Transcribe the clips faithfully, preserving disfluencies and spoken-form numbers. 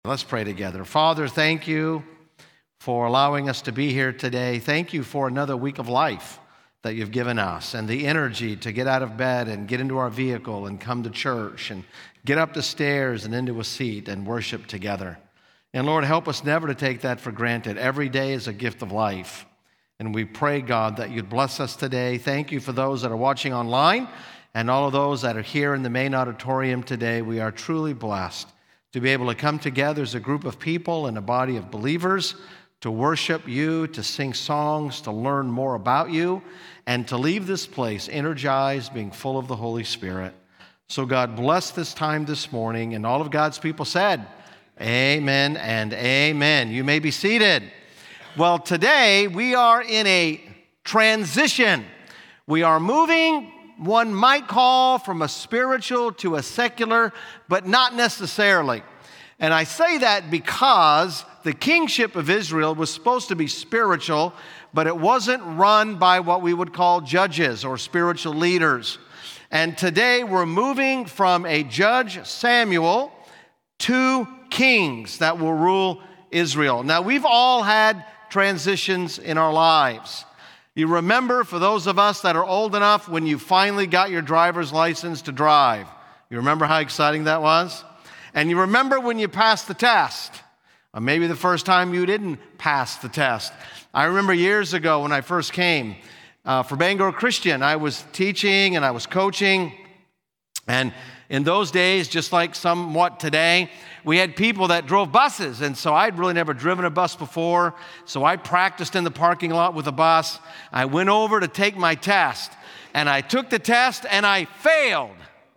Let's pray together. Father, thank you for allowing us to be here today. Thank you for another week of life that you've given us and the energy to get out of bed and get into our vehicle and come to church and get up the stairs and into a seat and worship together. And Lord, help us never to take that for granted. Every day is a gift of life. And we pray, God, that you'd bless us today. Thank you for those that are watching online and all of those that are here in the main auditorium today. We are truly blessed to be able to come together as a group of people and a body of believers to worship you, to sing songs, to learn more about you, and to leave this place energized, being full of the Holy Spirit. So God, bless this time this morning. And all of God's people said, amen and amen. You may be seated. Well, today we are in a transition. We are moving, one might call, from a spiritual to a secular, but not necessarily. And I say that because the kingship of Israel was supposed to be spiritual, but it wasn't run by what we would call judges or spiritual leaders. And today we're moving from a judge, Samuel, to kings that will rule Israel. Now, we've all had transitions in our lives. You remember, for those of us that are old enough, when you finally got your driver's license to drive. You remember how exciting that was? And you remember when you passed the test. Or maybe the first time you didn't pass the test. I remember years ago when I first came uh, for Bangor Christian, I was teaching and I was coaching. And in those days, just like somewhat today, we had people that drove buses. And so I'd really never driven a bus before. So I practiced in the parking lot with a bus. I went over to take my test. And I took the test and I failed.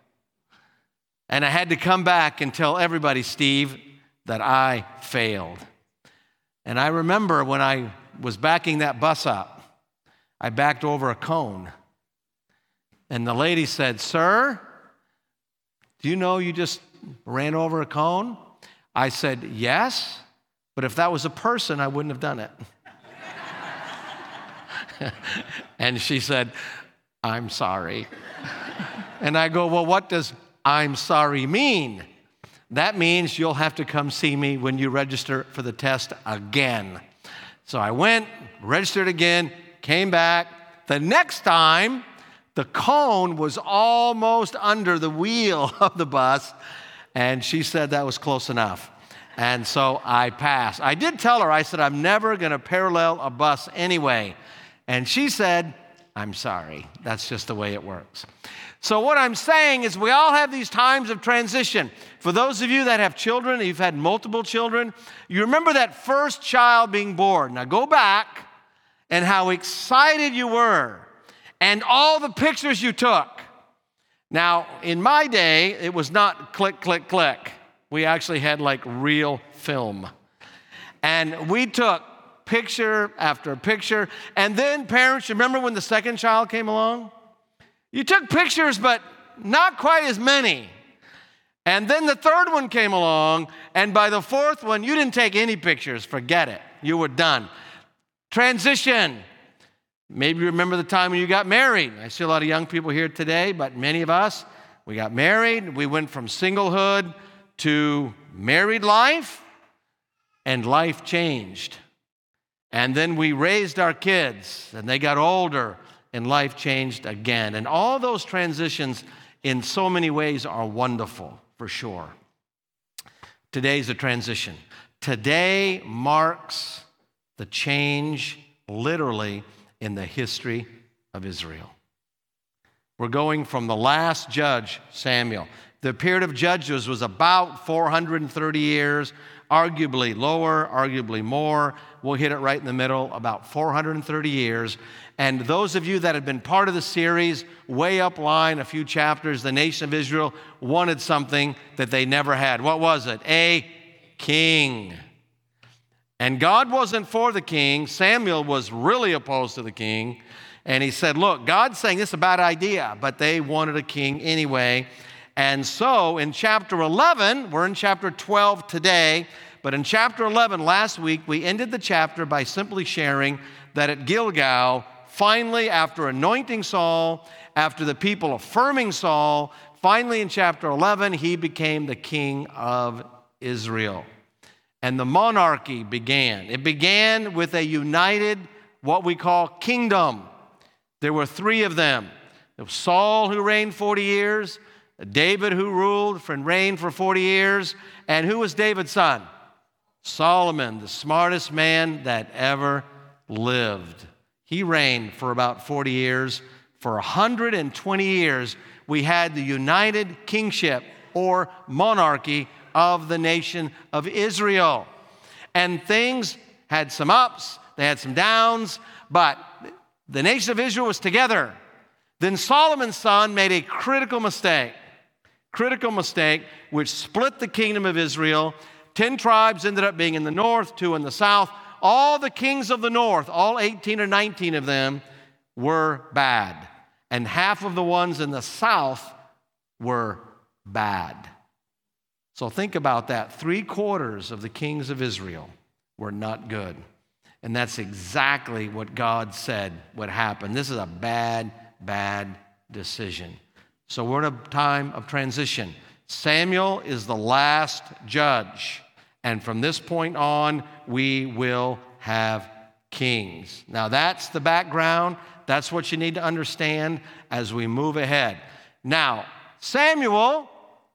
And I had to come back and tell everybody, Steve, that I failed. And I remember when I was backing that bus up, I backed over a cone. And the lady said, "Sir, do you know you just ran over a cone?" I said, "Yes, but if that was a person, I wouldn't have done it." And she said, "I'm sorry." And I go, "Well, what does I'm sorry mean?" "That means you'll have to come see me when you register for the test again." So I went, registered again, came back. The next time, the cone was almost under the wheel of the bus, and she said that was close enough. And so I passed. I did tell her, I said, "I'm never going to parallel a bus anyway." And she said, "I'm sorry. That's just the way it works." So what I'm saying is we all have these times of transition. For those of you that have children, you've had multiple children, you remember that first child being born. Now go back and how excited you were and all the pictures you took. Now, in my day, it was not click, click, click. We actually had like real film. And we took picture after picture. And then parents, remember when the second child came along? You took pictures, but not quite as many. And then the third one came along, and by the fourth one, you didn't take any pictures. Forget it. You were done. Transition. Maybe you remember the time when you got married. I see a lot of young people here today, but many of us, we got married. We went from singlehood to married life, and life changed. And then we raised our kids, and they got older, and life changed again. And all those transitions in so many ways are wonderful, for sure. Today's a transition. Today marks the change, literally, in the history of Israel. We're going from the last judge, Samuel. The period of judges was about four hundred thirty years, arguably lower, arguably more. We'll hit it right in the middle, about four hundred thirty years. And those of you that have been part of the series, way up line, a few chapters, the nation of Israel wanted something that they never had. What was it? A king. And God wasn't for the king. Samuel was really opposed to the king. And he said, look, God's saying this is a bad idea, but they wanted a king anyway. And so in chapter eleven, we're in chapter twelve today, but in chapter eleven last week, we ended the chapter by simply sharing that at Gilgal, finally, after anointing Saul, after the people affirming Saul, finally in chapter eleven, he became the king of Israel. and the monarchy began. It began with a united, what we call kingdom. There were three of them. There was Saul, who reigned forty years, David, who ruled and reigned for forty years, and who was David's son? Solomon, the smartest man that ever lived. He reigned for about forty years. For one hundred twenty years, we had the united kingship or monarchy of the nation of Israel. And things had some ups, they had some downs, but the nation of Israel was together. Then Solomon's son made a critical mistake, critical mistake, which split the kingdom of Israel. Ten tribes ended up being in the north, two in the south. All the kings of the north, all eighteen or nineteen of them, were bad. And half of the ones in the south were bad. So think about that. Three quarters of the kings of Israel were not good. And that's exactly what God said would happen. This is a bad, bad decision. So we're in a time of transition. Samuel is the last judge. And from this point on, we will have kings. Now that's the background. That's what you need to understand as we move ahead. Now, Samuel,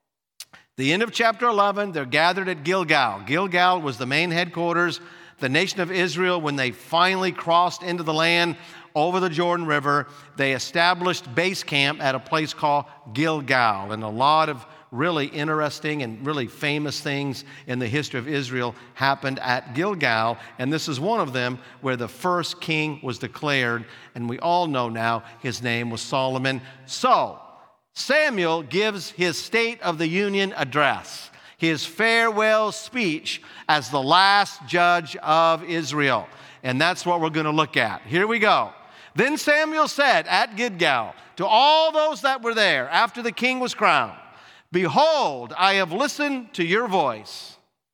the end of chapter eleven, they're gathered at Gilgal. Gilgal was the main headquarters. The nation of Israel, when they finally crossed into the land over the Jordan River, they established base camp at a place called Gilgal. And a lot of really interesting and really famous things in the history of Israel happened at Gilgal, and this is one of them where the first king was declared, and we all know now his name was Solomon. So, Samuel gives his State of the Union address, his farewell speech as the last judge of Israel, and that's what we're going to look at. Here we go. Then Samuel said at Gilgal to all those that were there after the king was crowned, "Behold, I have listened to your voice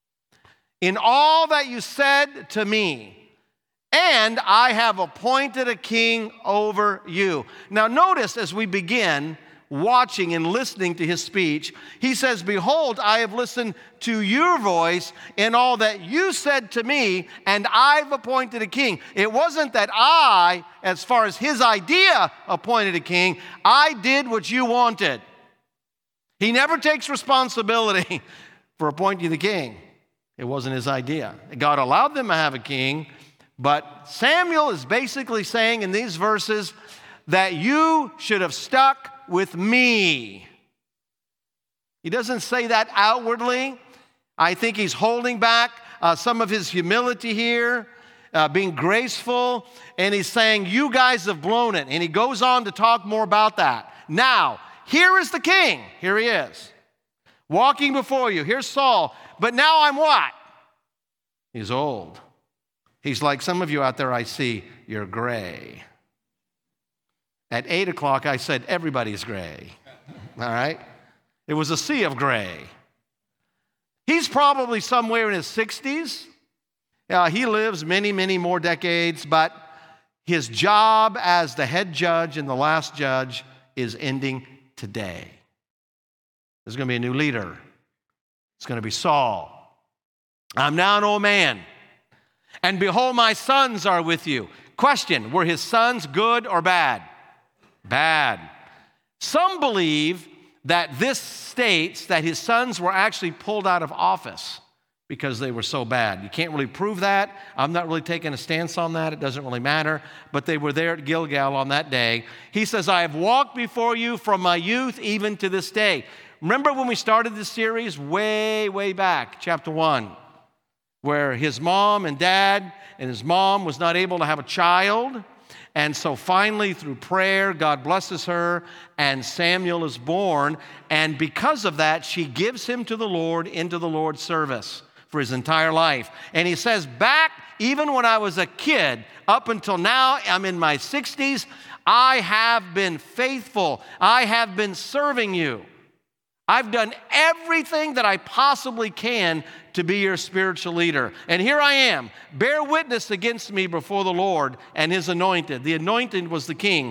in all that you said to me, and I have appointed a king over you." Now notice as we begin watching and listening to his speech, he says, "Behold, I have listened to your voice in all that you said to me, and I've appointed a king." It wasn't that I, as far as his idea, appointed a king. I did what you wanted. He never takes responsibility for appointing the king. It wasn't his idea. God allowed them to have a king, but Samuel is basically saying in these verses that you should have stuck with me. He doesn't say that outwardly. I think he's holding back uh, some of his humility here, uh, being graceful, and he's saying, you guys have blown it. And he goes on to talk more about that. Now, here is the king. Here he is, walking before you. Here's Saul. But now I'm what? He's old. He's like some of you out there I see, you're gray. At eight o'clock, I said, everybody's gray. All right? It was a sea of gray. He's probably somewhere in his sixties. Uh, he lives many, many more decades, but his job as the head judge and the last judge is ending today. There's going to be a new leader. It's going to be Saul. I'm now an old man, and behold, my sons are with you. Question, were his sons good or bad? Bad. Some believe that this states that his sons were actually pulled out of office because they were so bad. You can't really prove that. I'm not really taking a stance on that. It doesn't really matter. But they were there at Gilgal on that day. He says, I have walked before you from my youth even to this day. Remember when we started this series way, way back, chapter one, where his mom and dad and his mom was not able to have a child. And so finally, through prayer, God blesses her, and Samuel is born. And because of that, she gives him to the Lord into the Lord's service for his entire life. And he says, back even when I was a kid, up until now, I'm in my sixties, I have been faithful. I have been serving you. I've done everything that I possibly can to be your spiritual leader. And here I am. Bear witness against me before the Lord and his anointed. The anointed was the king.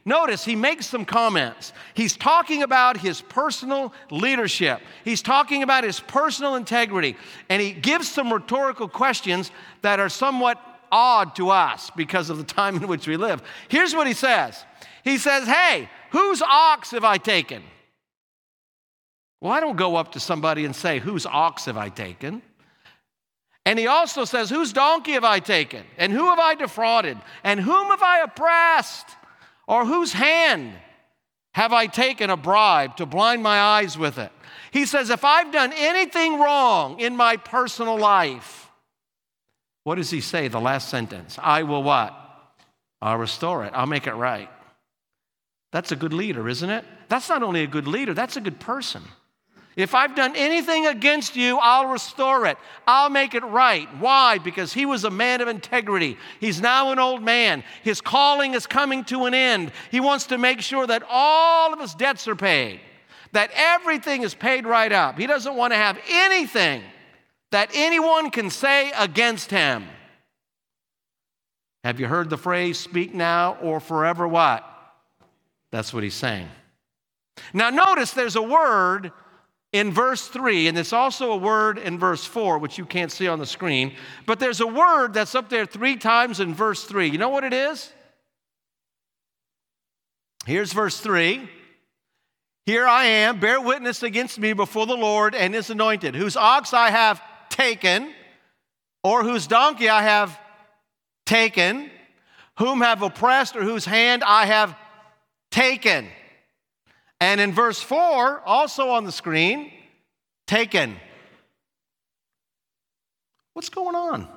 Notice he makes some comments. He's talking about his personal leadership. He's talking about his personal integrity. And he gives some rhetorical questions that are somewhat odd to us because of the time in which we live. Here's what he says. He says, hey, whose ox have I taken? Well, I don't go up to somebody and say, whose ox have I taken? And he also says, whose donkey have I taken? And who have I defrauded? And whom have I oppressed? Or whose hand have I taken a bribe to blind my eyes with it? He says, if I've done anything wrong in my personal life, what does he say, the last sentence? I will what? I'll restore it. I'll make it right. That's a good leader, isn't it? That's not only a good leader, that's a good person. If I've done anything against you, I'll restore it. I'll make it right. Why? Because he was a man of integrity. He's now an old man. His calling is coming to an end. He wants to make sure that all of his debts are paid, that everything is paid right up. He doesn't want to have anything that anyone can say against him. Have you heard the phrase, speak now or forever what? That's what he's saying. Now notice there's a word in verse three, and it's also a word in verse four, which you can't see on the screen, but there's a word that's up there three times in verse three. You know what it is? Here's verse three. Here I am, bear witness against me before the Lord and his anointed, whose ox I have taken, or whose donkey I have taken, whom have oppressed, or whose hand I have taken. And in verse four, also on the screen, taken. What's going on?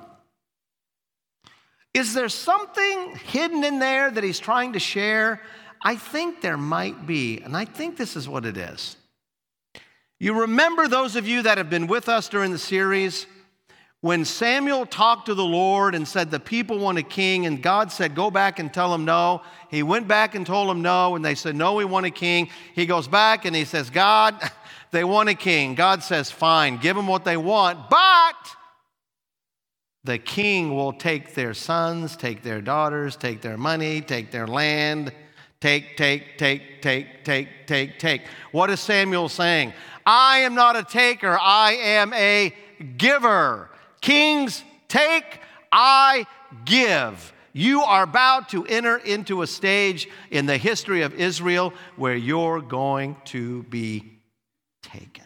Is there something hidden in there that he's trying to share? I think there might be, and I think this is what it is. You remember, those of you that have been with us during the series, when Samuel talked to the Lord and said the people want a king, and God said, go back and tell them no. He went back and told them no, and they said, no, we want a king. He goes back and he says, God, they want a king. God says, fine, give them what they want, but the king will take their sons, take their daughters, take their money, take their land, take, take, take, take, take, take, take. What is Samuel saying? I am not a taker, I am a giver. Kings take, I give. You are about to enter into a stage in the history of Israel where you're going to be taken.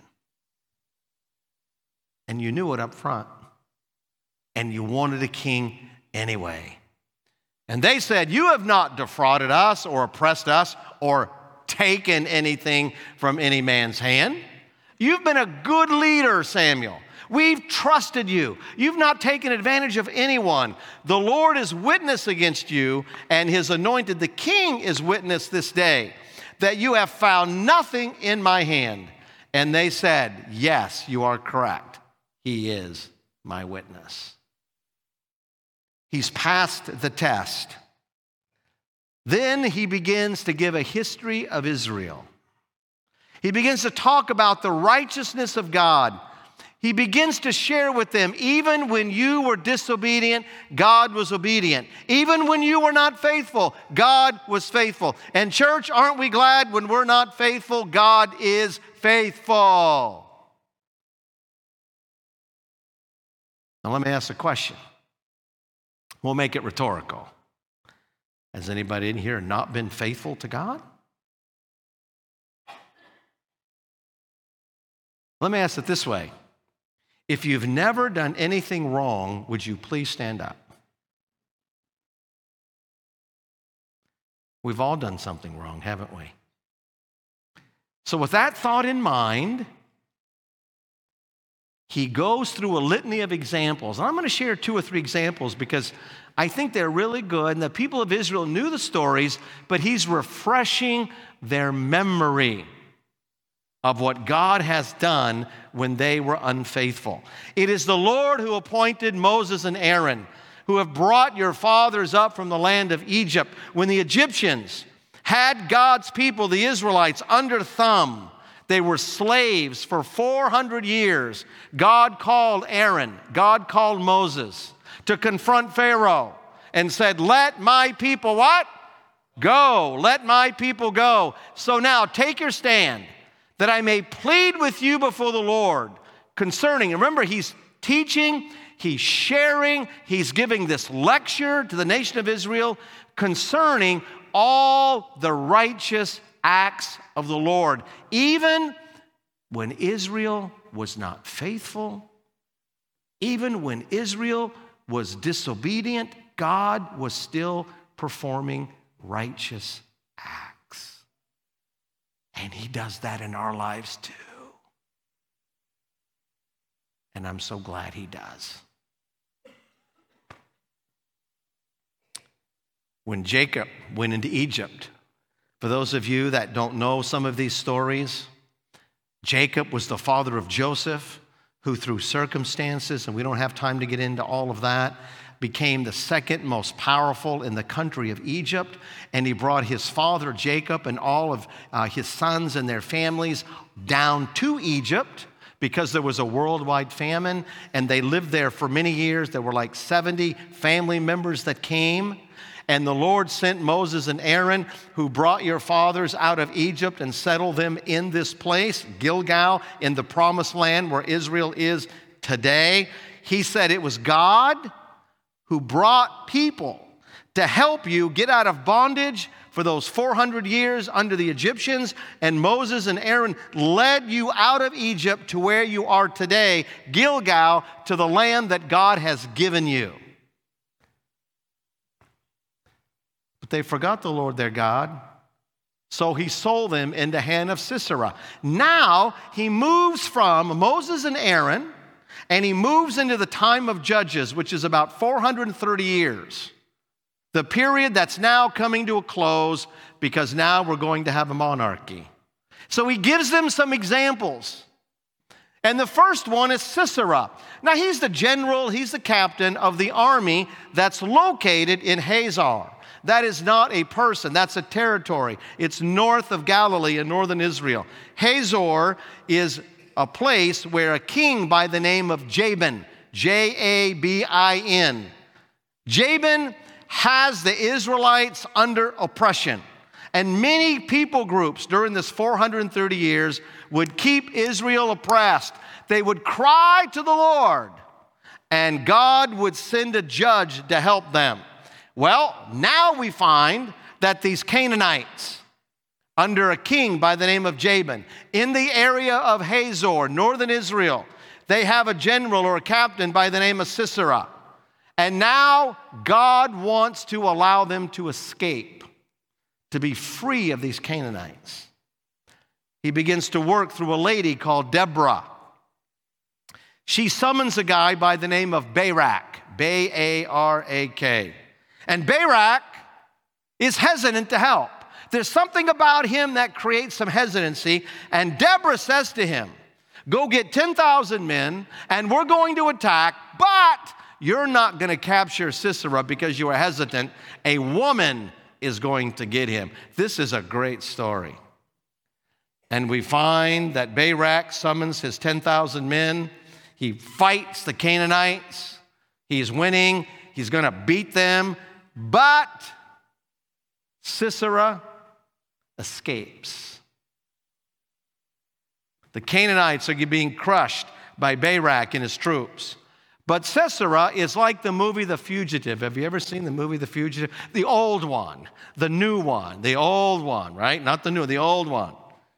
And you knew it up front. And you wanted a king anyway. And they said, you have not defrauded us or oppressed us or taken anything from any man's hand. You've been a good leader, Samuel. We've trusted you. You've not taken advantage of anyone. The Lord is witness against you, and his anointed, the king, is witness this day, that you have found nothing in my hand. And they said, yes, you are correct. He is my witness. He's passed the test. Then he begins to give a history of Israel. He begins to talk about the righteousness of God. He begins to share with them, even when you were disobedient, God was obedient. Even when you were not faithful, God was faithful. And church, aren't we glad when we're not faithful, God is faithful? Now let me ask a question. We'll make it rhetorical. Has anybody in here not been faithful to God? Let me ask it this way. If you've never done anything wrong, would you please stand up? We've all done something wrong, haven't we? So with that thought in mind, he goes through a litany of examples. And I'm going to share two or three examples because I think they're really good. And the people of Israel knew the stories, but he's refreshing their memory of what God has done when they were unfaithful. It is the Lord who appointed Moses and Aaron, who have brought your fathers up from the land of Egypt, when the Egyptians had God's people, the Israelites, under thumb. They were slaves for four hundred years. God called Aaron, God called Moses to confront Pharaoh and said, let my people what? Go, let my people go. So now take your stand, that I may plead with you before the Lord concerning, remember, he's teaching, he's sharing, he's giving this lecture to the nation of Israel concerning all the righteous acts of the Lord, even when Israel was not faithful, even when Israel was disobedient, God was still performing righteous acts. And he does that in our lives too. And I'm so glad he does. When Jacob went into Egypt, for those of you that don't know some of these stories, Jacob was the father of Joseph, who through circumstances, and we don't have time to get into all of that, became the second most powerful in the country of Egypt. And he brought his father Jacob and all of uh, his sons and their families down to Egypt because there was a worldwide famine, and they lived there for many years. There were like seventy family members that came. And the Lord sent Moses and Aaron, who brought your fathers out of Egypt and settled them in this place, Gilgal, in the promised land where Israel is today. He said it was God who brought people to help you get out of bondage for those four hundred years under the Egyptians. And Moses and Aaron led you out of Egypt to where you are today, Gilgal, to the land that God has given you. But they forgot the Lord their God, so he sold them into the hand of Sisera. Now he moves from Moses and Aaron, and he moves into the time of Judges, which is about four hundred thirty years. The period that's now coming to a close because now we're going to have a monarchy. So he gives them some examples. And the first one is Sisera. Now he's the general, he's the captain of the army that's located in Hazor. That is not a person, that's a territory. It's north of Galilee in northern Israel. Hazor is a place where a king by the name of Jabin, J A B I N. Jabin has the Israelites under oppression. And many people groups during this four hundred thirty years would keep Israel oppressed. They would cry to the Lord, and God would send a judge to help them. Well, now we find that these Canaanites, under a king by the name of Jabin, in the area of Hazor, northern Israel, they have a general or a captain by the name of Sisera. And now God wants to allow them to escape, to be free of these Canaanites. He begins to work through a lady called Deborah. She summons a guy by the name of Barak, B A R A K. And Barak is hesitant to help. There's something about him that creates some hesitancy. And Deborah says to him, go get ten thousand men, and we're going to attack, but you're not going to capture Sisera because you are hesitant. A woman is going to get him. This is a great story. And we find that Barak summons his ten thousand men. He fights the Canaanites. He's winning. He's going to beat them. But Sisera escapes. The Canaanites are being crushed by Barak and his troops. But Sisera is like the movie The Fugitive. Have you ever seen the movie The Fugitive? The old one, the new one, the old one, right? Not the new, the old one.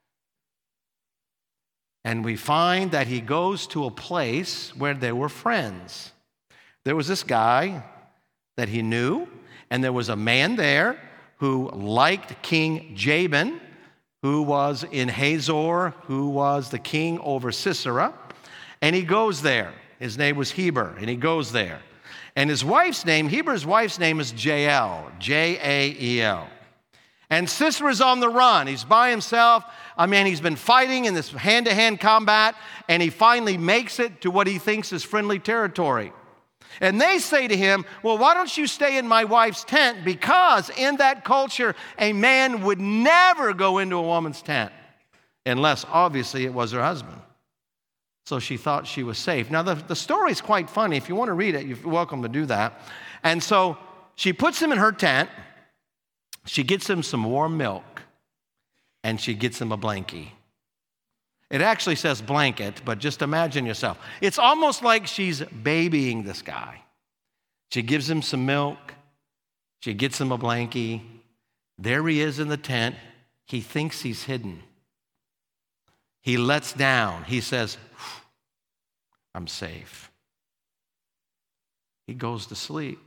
And we find that he goes to a place where there were friends. There was this guy that he knew, and there was a man there who liked King Jabin, who was in Hazor, who was the king over Sisera. And he goes there. His name was Heber, and he goes there. And his wife's name, Heber's wife's name is Jael, J A E L. And Sisera's on the run. He's by himself. I mean, he's been fighting in this hand-to-hand combat, and he finally makes it to what he thinks is friendly territory. And they say to him, well, why don't you stay in my wife's tent? Because in that culture, a man would never go into a woman's tent unless, obviously, it was her husband. So she thought she was safe. Now, the, the story is quite funny. If you want to read it, you're welcome to do that. And so she puts him in her tent, She gets him some warm milk, and she gets him a blankie. It actually says blanket, but just imagine yourself. It's almost like she's babying this guy. She gives him some milk. She gets him a blankie. There he is in the tent. He thinks he's hidden. He lets down. He says, I'm safe. He goes to sleep.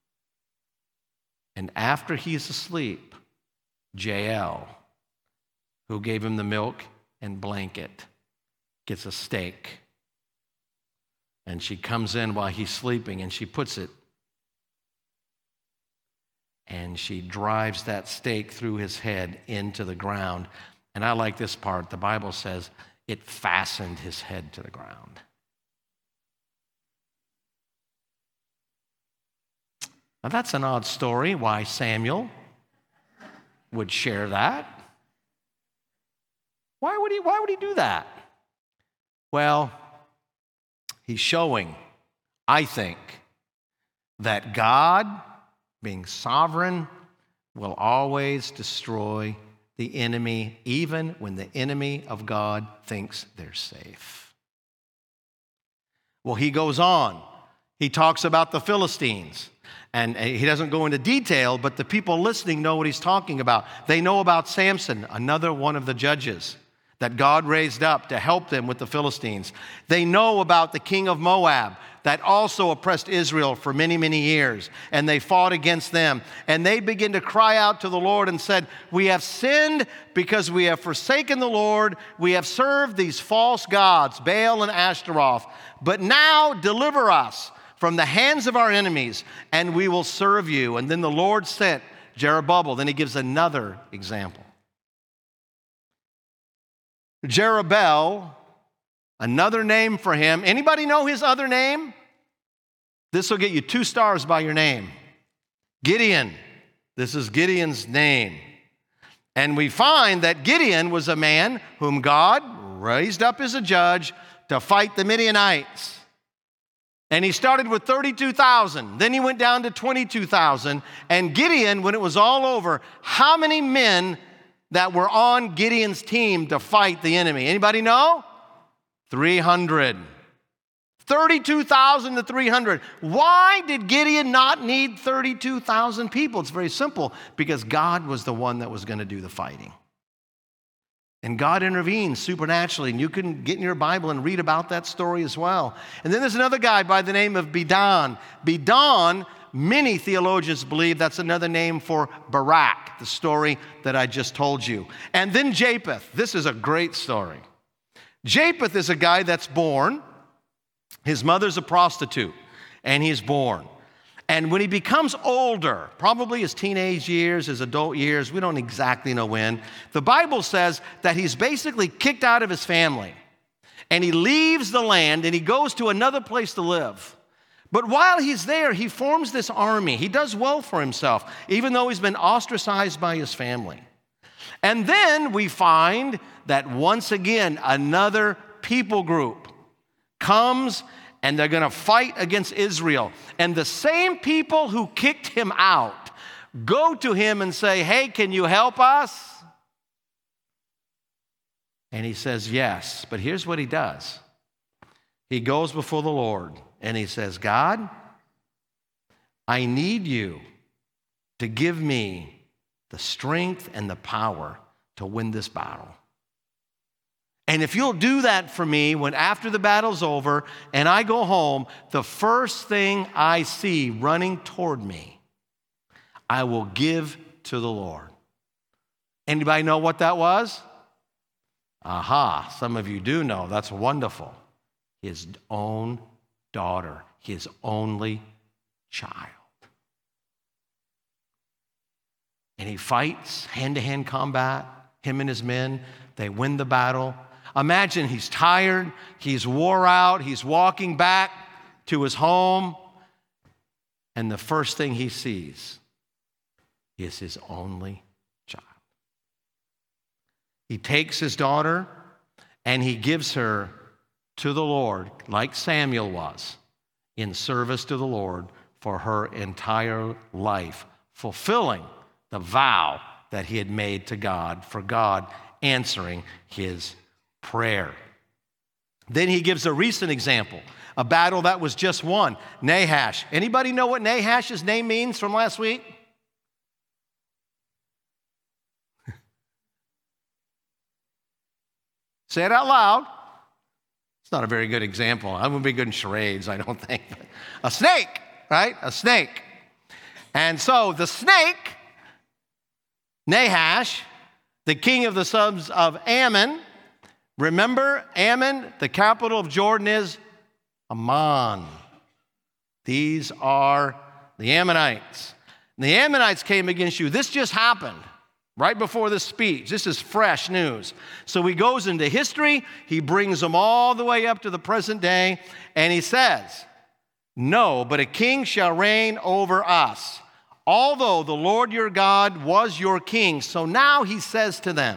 And after he's asleep, Jael, who gave him the milk and blanket, gets a steak. And she comes in while he's sleeping and she puts it, and she drives that stake through his head into the ground. And I like this part. The Bible says it fastened his head to the ground. Now that's an odd story, why Samuel would share that. Why would he, why would he do that? Well, he's showing, I think, that God, being sovereign, will always destroy the enemy, even when the enemy of God thinks they're safe. Well, he goes on. He talks about the Philistines. And he doesn't go into detail, but the people listening know what he's talking about. They know about Samson, another one of the judges that God raised up to help them with the Philistines. They know about the king of Moab that also oppressed Israel for many, many years, and they fought against them. And they begin to cry out to the Lord and said, we have sinned because we have forsaken the Lord. We have served these false gods, Baal and Ashtaroth. But now deliver us from the hands of our enemies, and we will serve you. And then the Lord sent Jerubbaal. Then he gives another example. Jerubbaal, another name for him. Anybody know his other name? This will get you two stars by your name. Gideon. This is Gideon's name. And we find that Gideon was a man whom God raised up as a judge to fight the Midianites. And he started with thirty-two thousand. Then he went down to twenty-two thousand. And Gideon, when it was all over, how many men that were on Gideon's team to fight the enemy? Anybody know? three hundred. thirty-two thousand to three hundred. Why did Gideon not need thirty-two thousand people? It's very simple. Because God was the one that was going to do the fighting. And God intervened supernaturally. And you can get in your Bible and read about that story as well. And then there's another guy by the name of Bedan. Bedan, many theologians believe that's another name for Barak, the story that I just told you. And then Japheth. This is a great story. Japheth is a guy that's born. His mother's a prostitute, and he's born. And when he becomes older, probably his teenage years, his adult years, we don't exactly know when, the Bible says that he's basically kicked out of his family. And he leaves the land and he goes to another place to live. But while he's there, he forms this army. He does well for himself, even though he's been ostracized by his family. And then we find that once again, another people group comes and they're going to fight against Israel. And the same people who kicked him out go to him and say, hey, can you help us? And he says, yes. But here's what he does. He goes before the Lord and he says, God, I need you to give me the strength and the power to win this battle. And if you'll do that for me when after the battle's over and I go home, the first thing I see running toward me, I will give to the Lord. Anybody know what that was? Aha, some of you do know. That's wonderful. His own daughter, his only child. And he fights hand-to-hand combat, him and his men. They win the battle. Imagine he's tired, he's wore out, he's walking back to his home, and the first thing he sees is his only child. He takes his daughter and he gives her to the Lord, like Samuel was, in service to the Lord for her entire life, fulfilling the vow that he had made to God, for God answering his prayer. Then he gives a recent example, a battle that was just won, Nahash. Anybody know what Nahash's name means from last week? Say it out loud. It's not a very good example. I wouldn't be good in charades, I don't think. A snake, right? A snake. And so the snake, Nahash, the king of the sons of Ammon. Remember, Ammon, the capital of Jordan is Ammon. These are the Ammonites. And the Ammonites came against you. This just happened right before this speech. This is fresh news. So he goes into history. He brings them all the way up to the present day. And he says, no, but a king shall reign over us, although the Lord your God was your king. So now he says to them,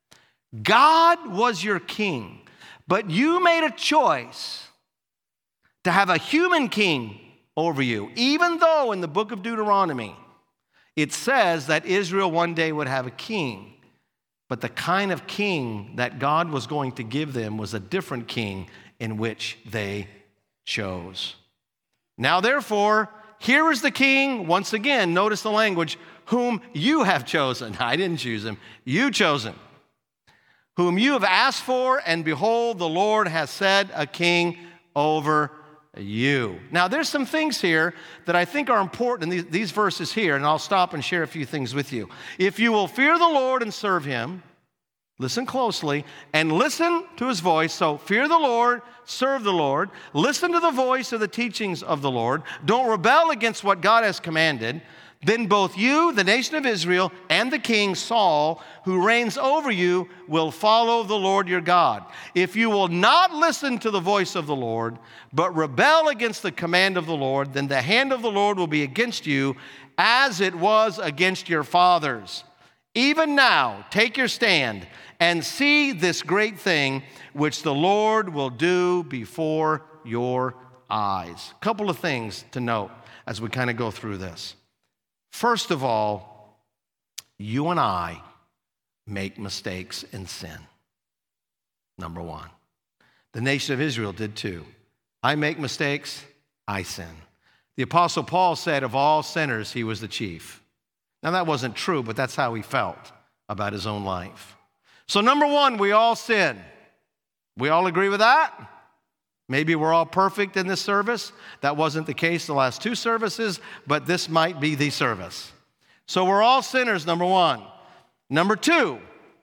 God was your king, but you made a choice to have a human king over you, even though in the book of Deuteronomy, it says that Israel one day would have a king. But the kind of king that God was going to give them was a different king in which they chose. Now, therefore, here is the king, once again, notice the language, whom you have chosen. I didn't choose him. You chose him. Whom you have asked for, and behold, the Lord has set a king over you. Now, there's some things here that I think are important in these, these verses here, and I'll stop and share a few things with you. If you will fear the Lord and serve him, listen closely, and listen to his voice. So fear the Lord, serve the Lord, listen to the voice of the teachings of the Lord, don't rebel against what God has commanded, then both you, the nation of Israel, and the king Saul, who reigns over you, will follow the Lord your God. If you will not listen to the voice of the Lord, but rebel against the command of the Lord, then the hand of the Lord will be against you, as it was against your fathers. Even now, take your stand and see this great thing which the Lord will do before your eyes. A couple of things to note as we kind of go through this. First of all, you and I make mistakes and sin. Number one. The nation of Israel did too. I make mistakes, I sin. The Apostle Paul said of all sinners, he was the chief. Now that wasn't true, but that's how he felt about his own life. So number one, we all sin. We all agree with that? Maybe we're all perfect in this service. That wasn't the case the last two services, but this might be the service. So we're all sinners, number one. Number two,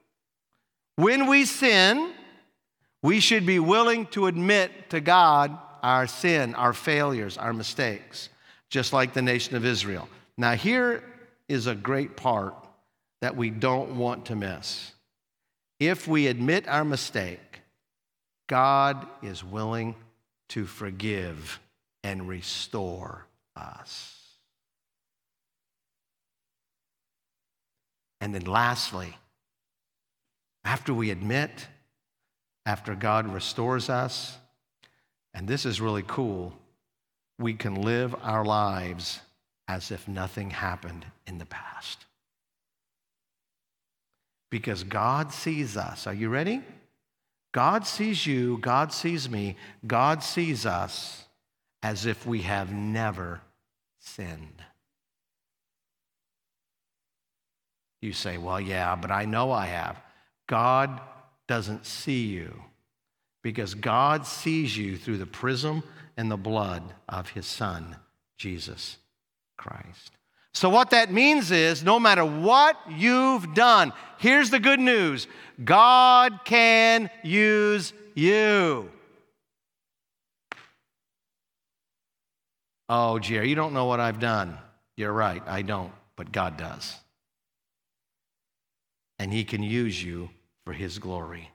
when we sin, we should be willing to admit to God our sin, our failures, our mistakes, just like the nation of Israel. Now here is a great part that we don't want to miss. If we admit our mistake, God is willing to forgive and restore us. And then lastly, after we admit, after God restores us, and this is really cool, we can live our lives as if nothing happened in the past. Because God sees us. Are you ready? God sees you, God sees me, God sees us as if we have never sinned. You say, well, yeah, but I know I have. God doesn't see you because God sees you through the prism and the blood of his Son, Jesus Christ. So what that means is no matter what you've done, here's the good news. God can use you. Oh, Jerry, you don't know what I've done. You're right, I don't, but God does. And he can use you for his glory.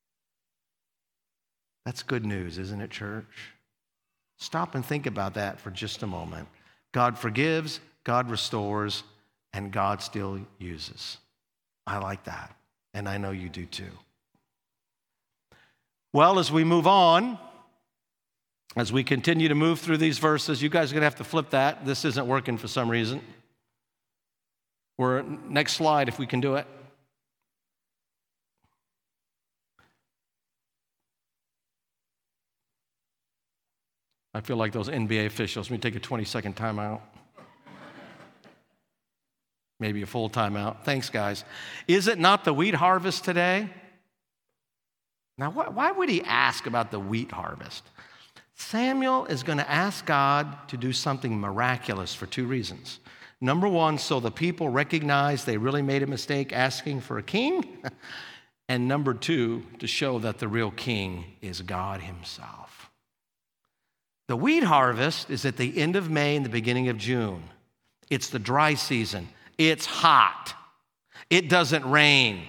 That's good news, isn't it, church? Stop and think about that for just a moment. God forgives, God restores, and God still uses. I like that, and I know you do too. Well, as we move on, as we continue to move through these verses, you guys are going to have to flip that. This isn't working for some reason. We're, next slide, if we can do it. I feel like those N B A officials. Let me take a twenty-second timeout. Maybe a full timeout. Thanks, guys. Is it not the wheat harvest today? Now, wh- why would he ask about the wheat harvest? Samuel is going to ask God to do something miraculous for two reasons. Number one, so the people recognize they really made a mistake asking for a king. And number two, to show that the real king is God himself. The wheat harvest is at the end of May and the beginning of June. It's the dry season. It's hot. It doesn't rain.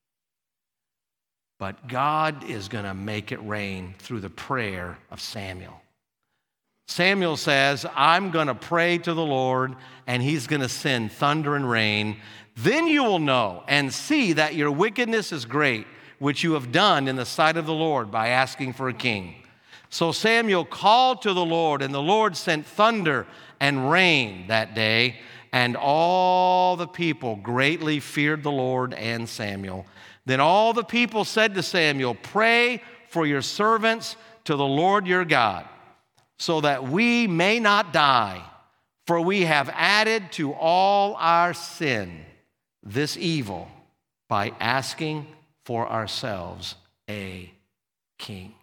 But God is going to make it rain through the prayer of Samuel. Samuel says, I'm going to pray to the Lord, and he's going to send thunder and rain. Then you will know and see that your wickedness is great, which you have done in the sight of the Lord by asking for a king. So Samuel called to the Lord, and the Lord sent thunder and rain that day, and all the people greatly feared the Lord and Samuel. Then all the people said to Samuel, pray for your servants to the Lord your God, so that we may not die, for we have added to all our sin this evil by asking for ourselves a king.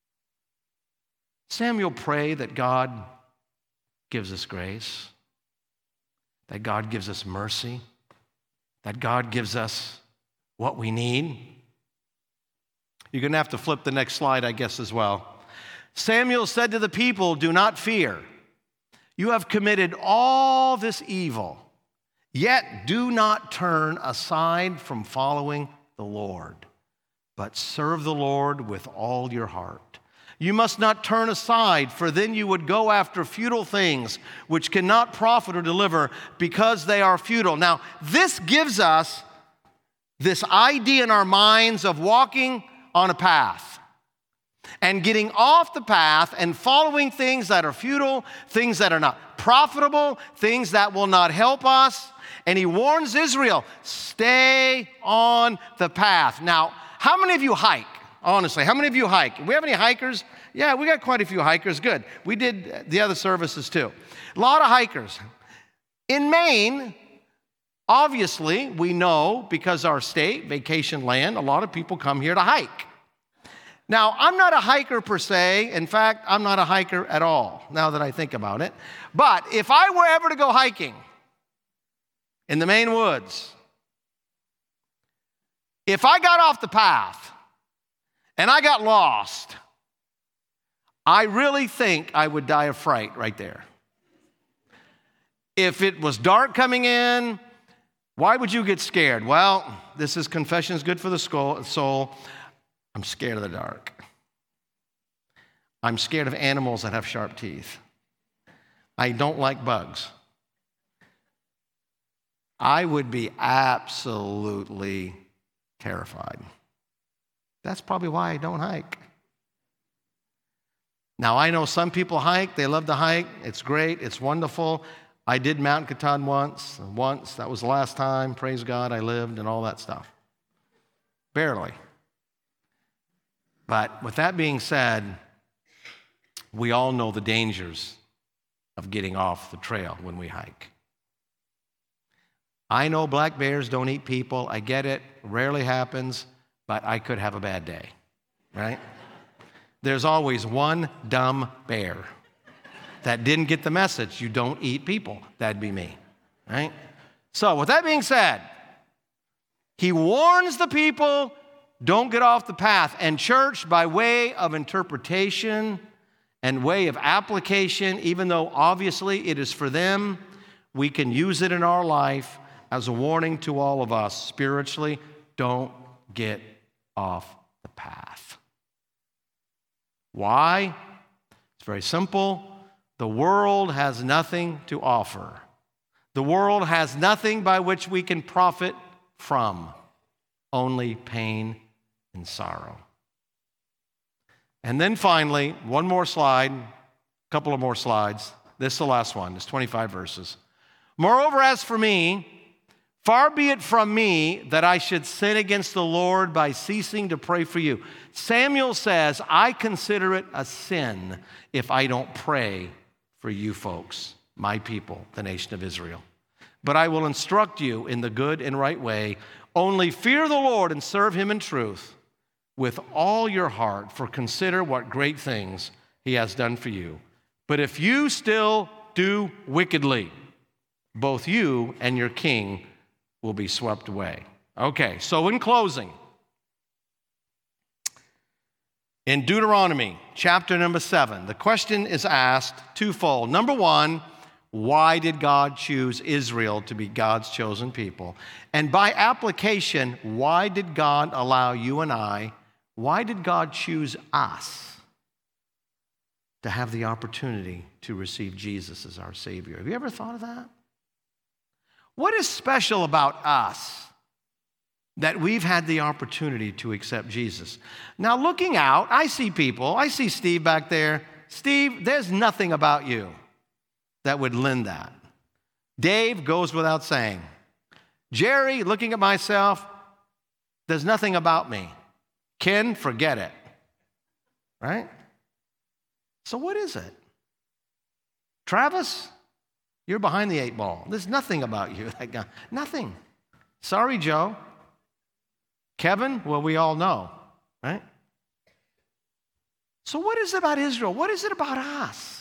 Samuel prayed that God gives us grace, that God gives us mercy, that God gives us what we need. You're going to have to flip the next slide, I guess, as well. Samuel said to the people, do not fear. You have committed all this evil, yet do not turn aside from following the Lord, but serve the Lord with all your heart. You must not turn aside, for then you would go after futile things which cannot profit or deliver because they are futile. Now, this gives us this idea in our minds of walking on a path and getting off the path and following things that are futile, things that are not profitable, things that will not help us. And he warns Israel, stay on the path. Now, how many of you hike? Honestly, how many of you hike? Do we have any hikers? Yeah, we got quite a few hikers. Good. We did the other services too. A lot of hikers. In Maine, obviously, we know because our state, vacation land, a lot of people come here to hike. Now, I'm not a hiker per se. In fact, I'm not a hiker at all, now that I think about it. But if I were ever to go hiking in the Maine woods, if I got off the path and I got lost, I really think I would die of fright right there. If it was dark coming in, why would you get scared? Well, this is confession is good for the soul. I'm scared of the dark. I'm scared of animals that have sharp teeth. I don't like bugs. I would be absolutely terrified. That's probably why I don't hike. Now, I know some people hike. They love to hike. It's great. It's wonderful. I did Mount Katahdin once. Once. That was the last time. Praise God, I lived and all that stuff. Barely. But with that being said, we all know the dangers of getting off the trail when we hike. I know black bears don't eat people. I get it. Rarely happens, but I could have a bad day, right? There's always one dumb bear that didn't get the message. You don't eat people. That'd be me, right? So with that being said, he warns the people, don't get off the path. And church, by way of interpretation and way of application, even though obviously it is for them, we can use it in our life as a warning to all of us spiritually. Don't get off the path. Why? It's very simple. The world has nothing to offer. The world has nothing by which we can profit from, only pain and sorrow. And then finally, one more slide, a couple of more slides. This is the last one. It's twenty-five verses. Moreover, as for me, Far be it from me that I should sin against the Lord by ceasing to pray for you. Samuel says, I consider it a sin if I don't pray for you folks, my people, the nation of Israel. But I will instruct you in the good and right way. Only fear the Lord and serve him in truth with all your heart, for consider what great things he has done for you. But if you still do wickedly, both you and your king will be swept away. Okay, so in closing, in Deuteronomy chapter number seven, the question is asked twofold. Number one, why did God choose Israel to be God's chosen people? And by application, why did God allow you and I, why did God choose us to have the opportunity to receive Jesus as our Savior? Have you ever thought of that? What is special about us that we've had the opportunity to accept Jesus? Now, looking out, I see people. I see Steve back there. Steve, there's nothing about you that would lend that. Dave goes without saying. Jerry, looking at myself, there's nothing about me. Ken, forget it. Right? So what is it? Travis, you're behind the eight ball. There's nothing about you. Nothing. Sorry, Joe. Kevin, well, we all know, right? So what is it about Israel? What is it about us?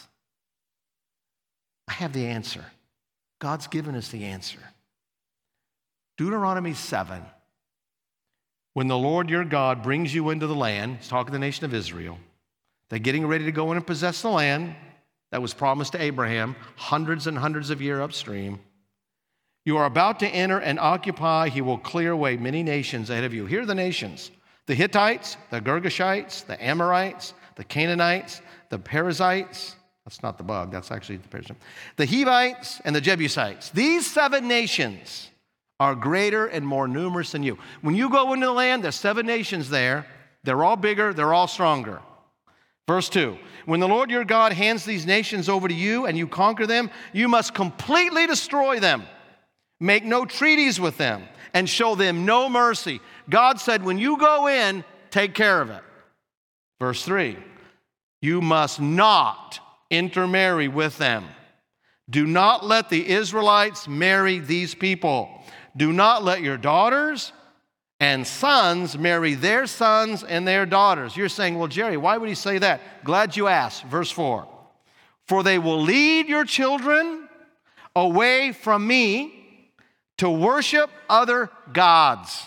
I have the answer. God's given us the answer. Deuteronomy seven. When the Lord your God brings you into the land, he's talking to the nation of Israel, they're getting ready to go in and possess the land that was promised to Abraham hundreds and hundreds of years upstream. You are about to enter and occupy. He will clear away many nations ahead of you. Here are the nations: the Hittites, the Girgashites, the Amorites, the Canaanites, the Perizzites. That's not the bug. That's actually the Perizzites. The Hivites and the Jebusites. These seven nations are greater and more numerous than you. When you go into the land, there's seven nations there. They're all bigger. They're all stronger. Verse two, when the Lord your God hands these nations over to you and you conquer them, you must completely destroy them. Make no treaties with them and show them no mercy. God said, when you go in, take care of it. Verse three, you must not intermarry with them. Do not let the Israelites marry these people. Do not let your daughters and sons marry their sons and their daughters. You're saying, well, Jerry, why would he say that? Glad you asked. Verse four. For they will lead your children away from me to worship other gods.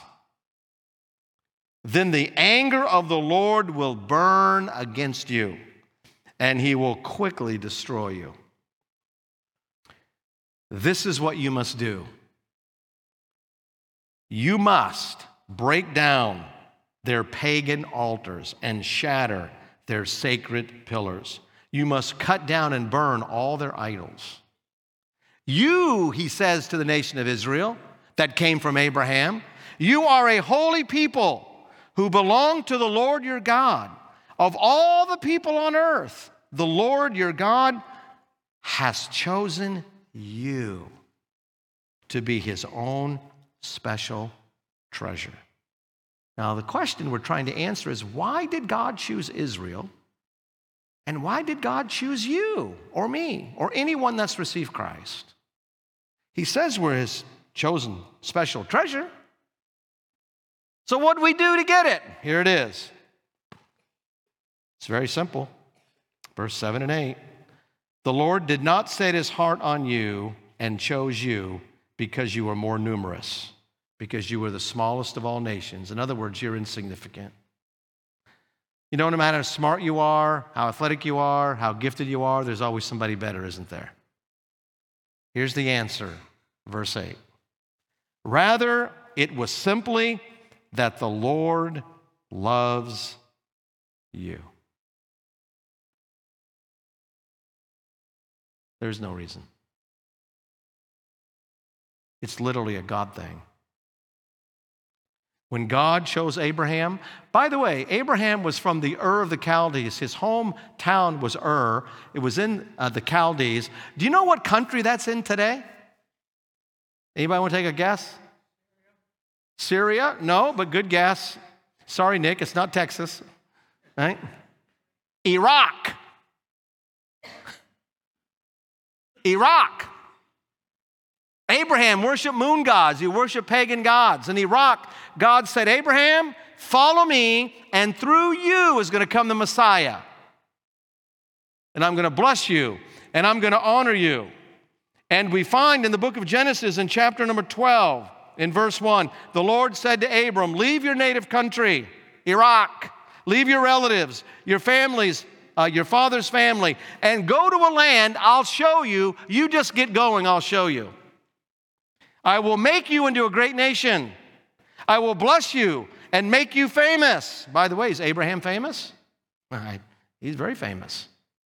Then the anger of the Lord will burn against you, and he will quickly destroy you. This is what you must do. You must break down their pagan altars and shatter their sacred pillars. You must cut down and burn all their idols. You, he says to the nation of Israel that came from Abraham, you are a holy people who belong to the Lord your God. Of all the people on earth, the Lord your God has chosen you to be his own special treasure. Now, the question we're trying to answer is, why did God choose Israel? And why did God choose you or me or anyone that's received Christ? He says we're his chosen special treasure. So what do we do to get it? Here it is. It's very simple. Verse seven and eight. The Lord did not set his heart on you and chose you because you were more numerous, because you were the smallest of all nations. In other words, you're insignificant. You know, no matter how smart you are, how athletic you are, how gifted you are, there's always somebody better, isn't there? Here's the answer, verse eight. Rather, it was simply that the Lord loves you. There's no reason. It's literally a God thing. When God chose Abraham, by the way, Abraham was from the Ur of the Chaldees. His hometown was Ur. It was in uh, the Chaldees. Do you know what country that's in today? Anybody want to take a guess? Syria? No, but good guess. Sorry, Nick, it's not Texas. Right? Iraq. Iraq. Abraham worshiped moon gods. He worshiped pagan gods. In Iraq, God said, Abraham, follow me, and through you is going to come the Messiah. And I'm going to bless you, and I'm going to honor you. And we find in the book of Genesis in chapter number twelve, in verse one, the Lord said to Abram, leave your native country, Iraq, leave your relatives, your families, uh, your father's family, and go to a land I'll show you. You just get going, I'll show you. I will make you into a great nation. I will bless you and make you famous. By the way, is Abraham famous? All right, he's very famous.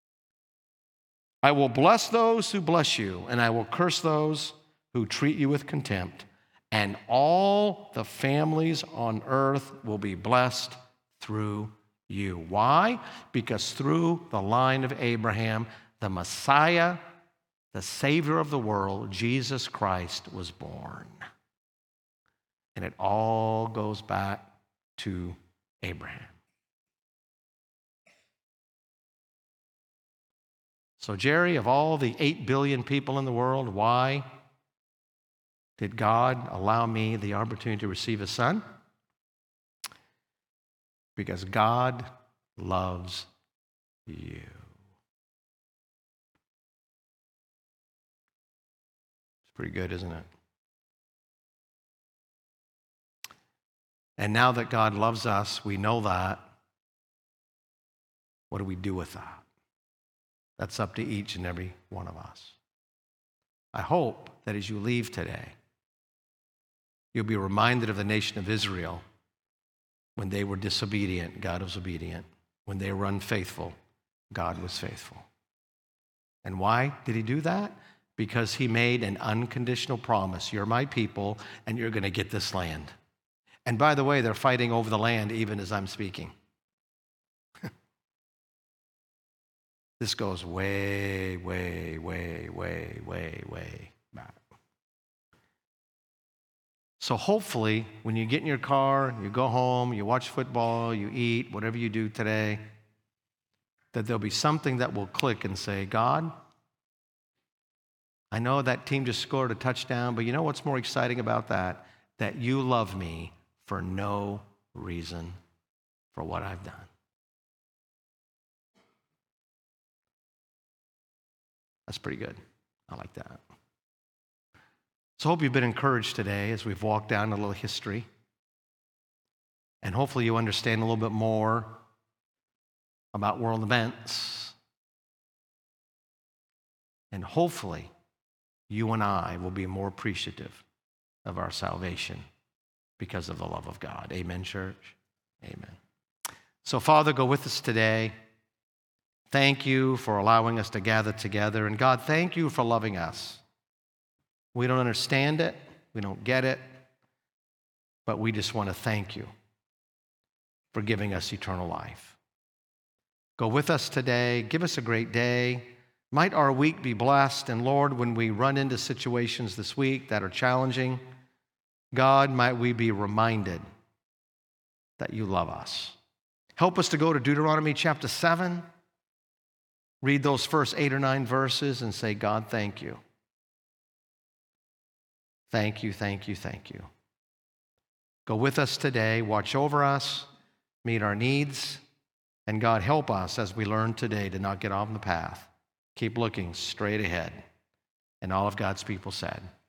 I will bless those who bless you, and I will curse those who treat you with contempt. And all the families on earth will be blessed through you. Why? Because through the line of Abraham, the Messiah, the Savior of the world, Jesus Christ, was born. And it all goes back to Abraham. So, Jerry, of all the eight billion people in the world, why did God allow me the opportunity to receive a son? Because God loves you. It's pretty good, isn't it? And now that God loves us, we know that. What do we do with that? That's up to each and every one of us. I hope that as you leave today, you'll be reminded of the nation of Israel. When they were disobedient, God was obedient. When they were unfaithful, God was faithful. And why did he do that? Because he made an unconditional promise. You're my people, and you're going to get this land. And by the way, they're fighting over the land even as I'm speaking. This goes way, way, way, way, way, way back. So hopefully, when you get in your car, you go home, you watch football, you eat, whatever you do today, that there'll be something that will click and say, God, I know that team just scored a touchdown, but you know what's more exciting about that? That you love me for no reason for what I've done. That's pretty good. I like that. So I hope you've been encouraged today as we've walked down a little history. And hopefully you understand a little bit more about world events. And hopefully you and I will be more appreciative of our salvation because of the love of God. Amen, church? Amen. So, Father, go with us today. Thank you for allowing us to gather together. And God, thank you for loving us. We don't understand it. We don't get it. But we just want to thank you for giving us eternal life. Go with us today. Give us a great day. Might our week be blessed. And Lord, when we run into situations this week that are challenging, God, might we be reminded that you love us. Help us to go to Deuteronomy chapter seven. Read those first eight or nine verses and say, God, thank you. Thank you, thank you, thank you. Go with us today. Watch over us. Meet our needs. And God, help us as we learn today to not get off the path. Keep looking straight ahead. And all of God's people said,